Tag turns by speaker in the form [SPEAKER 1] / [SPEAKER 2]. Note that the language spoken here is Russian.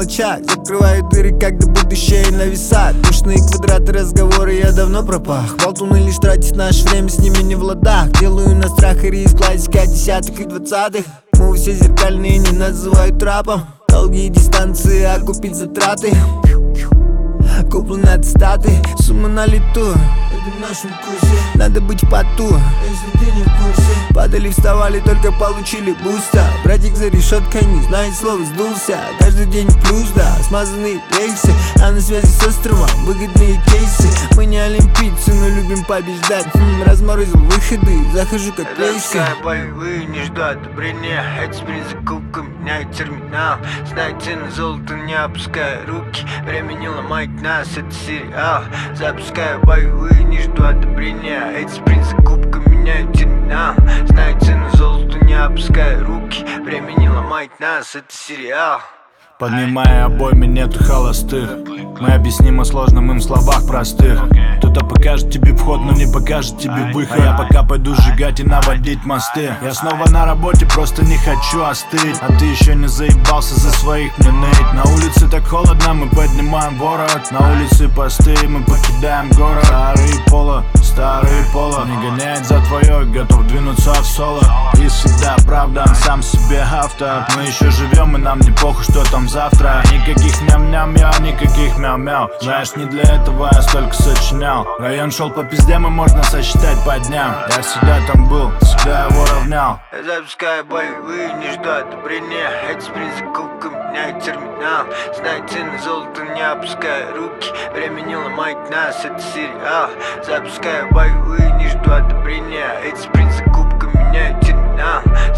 [SPEAKER 1] мелочах. Закрываю дыры, когда будущее нависает. Душные квадраты, разговоры, я давно пропах. Болтуны лишь тратят наше время, с ними не в ладах. Делаю на страх и риск, классика десятых и двадцатых. Мы все зеркальные, не называют трапом. Долгие дистанции, а купить затраты. Куплены аттестаты, сумма на лету. Это в нашем курсе, надо быть в поту. Если ты не в курсе, падали, вставали, только получили буста. Братик за решеткой, не знает слова, сдулся. Каждый день плюс, да, смазанные рельсы. А на связи с островом выгодные кейсы. Мы не олимпийцы, но любим побеждать. Разморозил выходы, захожу как рейсы.
[SPEAKER 2] Запускаю боевые, не жду одобрения. Эти спринт закупка меняет терминал. Знаю цены золота, не опуская руки. Время не ломает нас, это сериал. Запускаю боевые, не жду одобрения. Эти спринт закупка меняет терминал. Знаю цены золота, не опуская руки. Время не ломает нас, это сериал.
[SPEAKER 3] Поднимая обойми, нету холостых. Мы объясним о сложном им словах простых. Кто-то покажет тебе вход, но не покажет тебе выход. А я пока пойду сжигать и наводить мосты. Я снова на работе, просто не хочу остыть. А ты еще не заебался за своих мне ныть. На улице так холодно, мы поднимаем ворот. На улице посты, мы покидаем город. Старые пола не гоняет за твое, готов двинуться в соло. И всегда правда, он сам себе автор. Мы еще живем, и нам не похуй, что там завтра. Никаких ням-ням-я, никаких мяу-мяу. Знаешь, не для этого я столько сочинял. Район шел по пизде, мы можно сосчитать по дням. Я всегда там был, всегда его равнял.
[SPEAKER 2] Я запускаю боевые, не жду одобрения. Эти спринт закупка меняет терминал. Знаю цены золота, не опуская руки. Время не ломает нас, это сериал. Запускаю боевые, не жду одобрения. Эти спринт закупка меняет терминал.